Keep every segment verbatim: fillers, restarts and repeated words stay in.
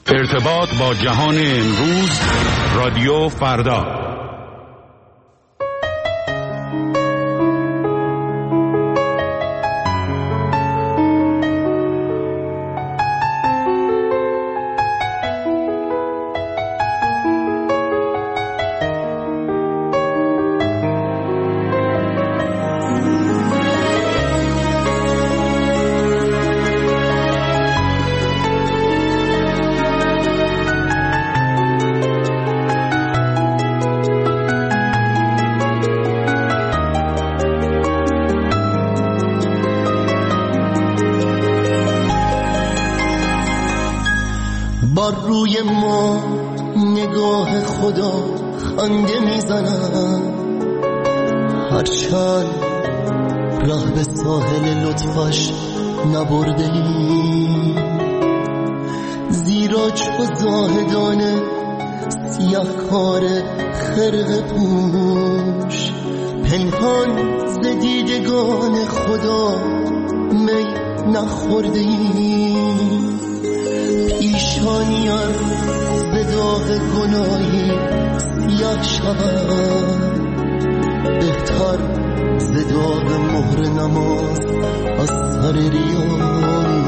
ارتباط با جهان امروز، رادیو فردا. بر روی ما نگاه خدا خنده میزنم، هرچند راه به ساحل لطفش نبرده ای، زیرا چو زاهدان سیاه کار خرقه پوش پنهان ز دیدگان خدا می نخورده ای، پیشانیان به داغ گناهی سیاه شود، بهتر ز داغ مهر نماز از سر ریان،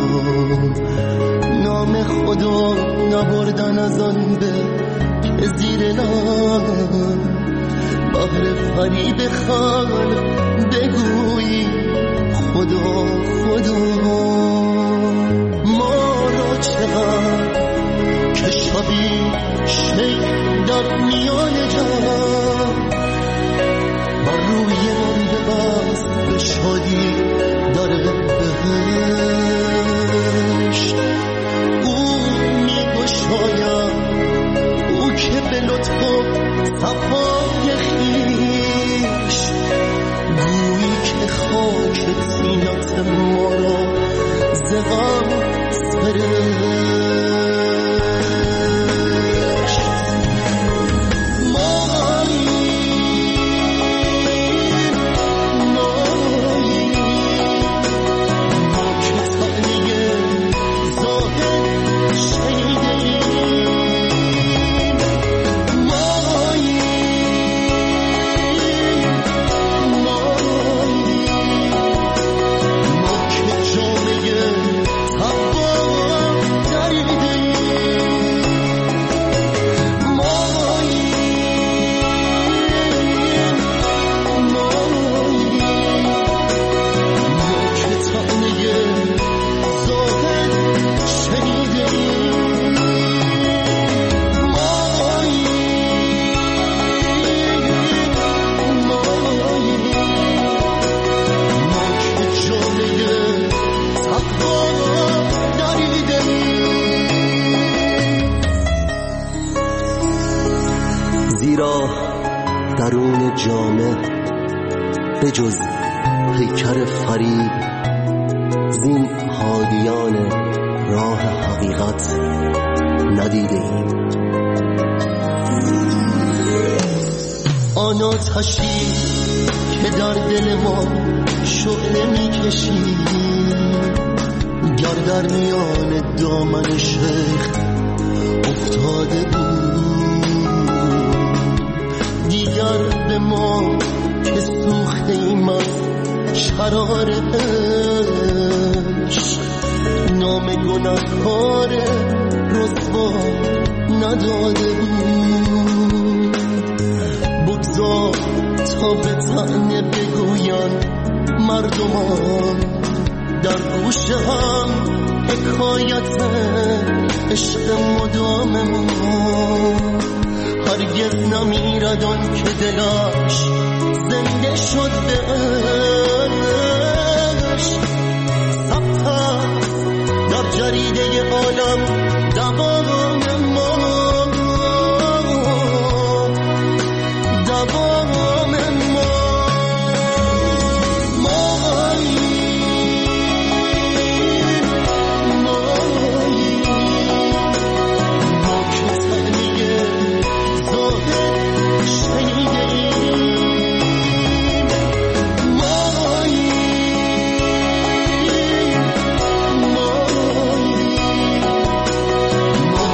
نام خدا نبردن از آن به که زیر لب بهر فریب خلق بگویی خدا خدا. ما را چقدر که شبی شیخ در میان جمع بر روی من ببست به شادی در بهشت، او می گشاید، او که به لطف و صفای خویش گویی که خاک طینت ما را ز غم سرشت. ماییم ماییم ما که طعنه زاهد شنیده ایم، ماییم ماییم ما که جامعه تقوا دریده ایم، ماییم ماییم ما که طعنه زاهد شنیده ایم، ماییم ماییم ما که جامعه تقوا دریده ایم. زیرا درون جامع به جز پیکر فریب زین حالیان راه حقیقت ندیده ایم. آن آتشی که در دل ما شعله می‌کشی، گر در میان دامن شیخ افتاده بود، دیگر به ما که سوخته ایم از شرار عشق نام گناهکار رسوا نداده بود. بگذار تا به طعنه بگویند مردمان در گوش هم حکایت عشق مدام ما، هرگز نمیرد آن که دلش زنده شد به عشق، ثبت در جریده عالم دوام ما دوام ما. ماییم ماییم ما که طعنه زاهد شنیده ایم، ماییم ماییم ما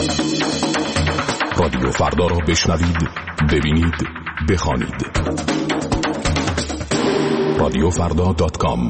رادیو فردا را بشنوید، ببینید، بخوانید. رادیو فردا دات کام.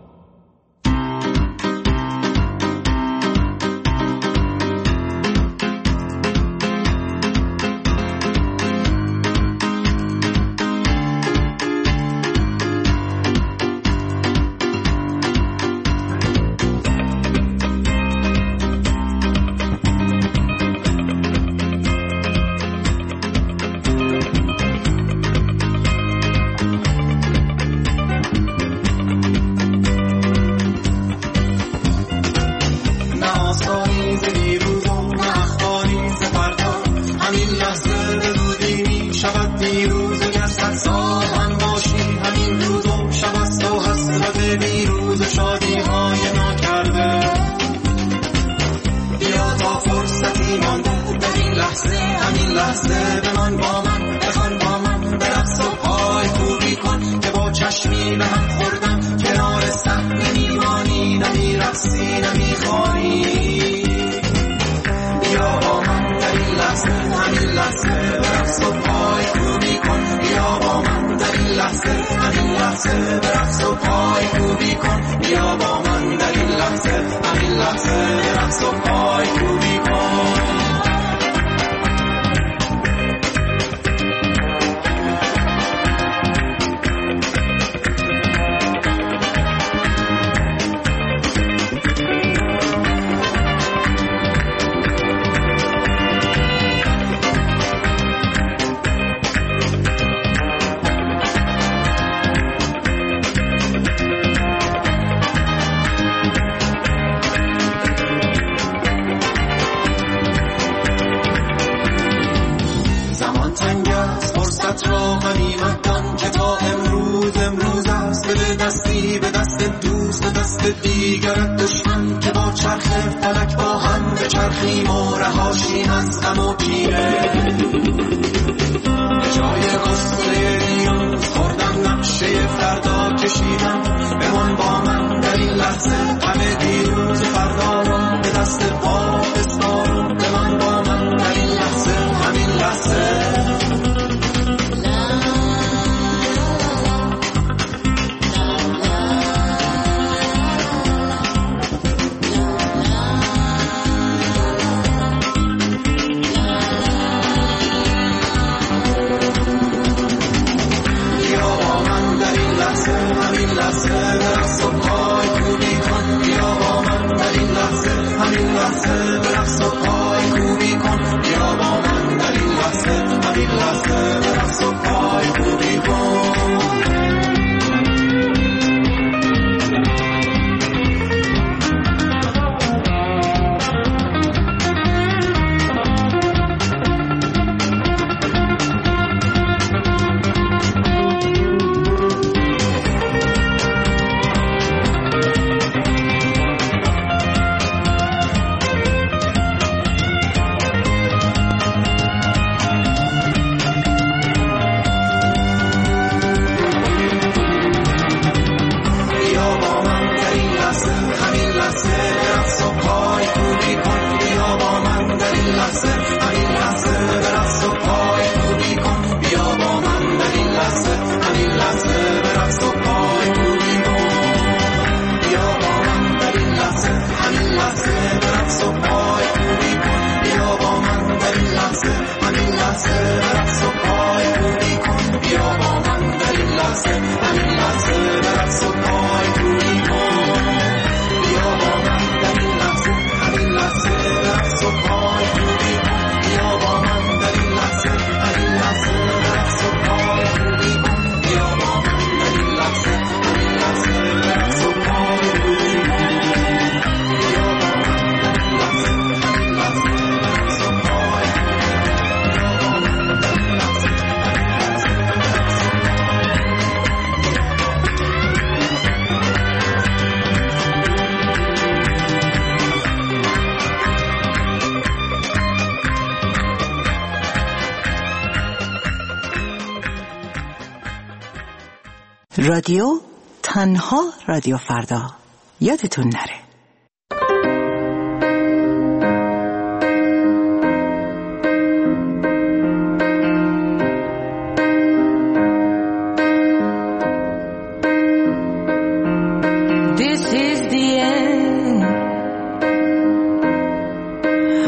رادیو تنها رادیو فردا، یادتون نره.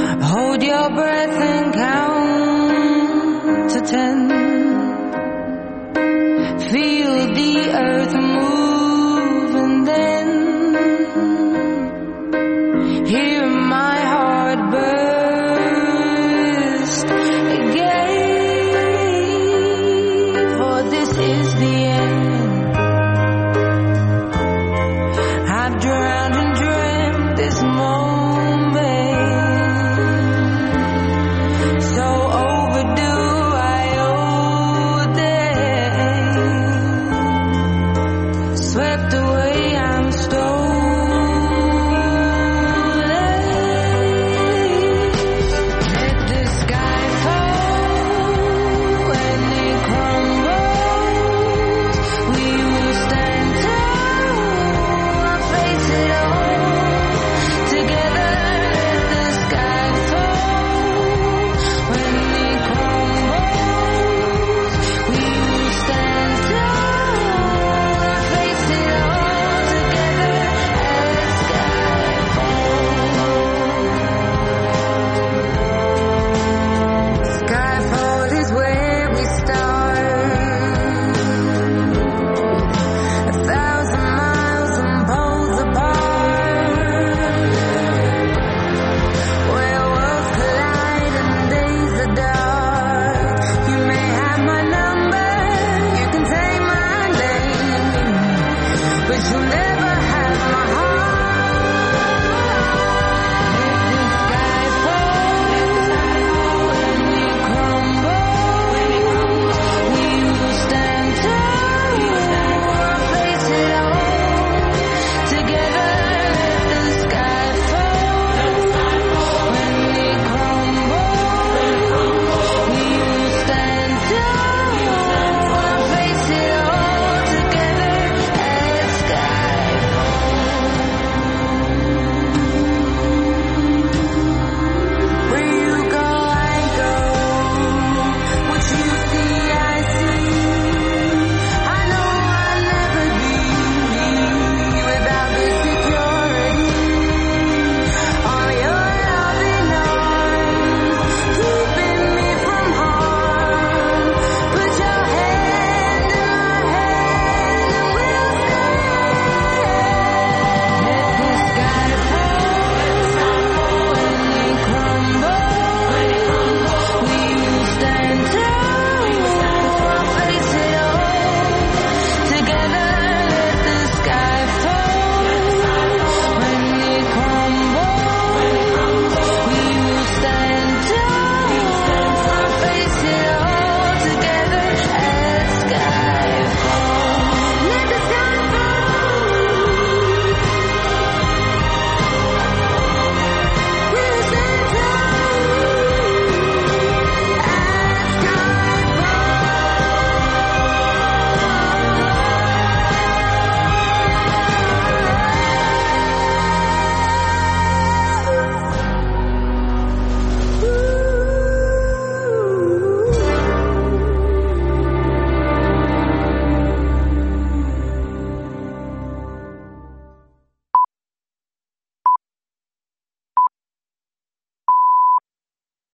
Hold your breath and count to ten. Feel the earth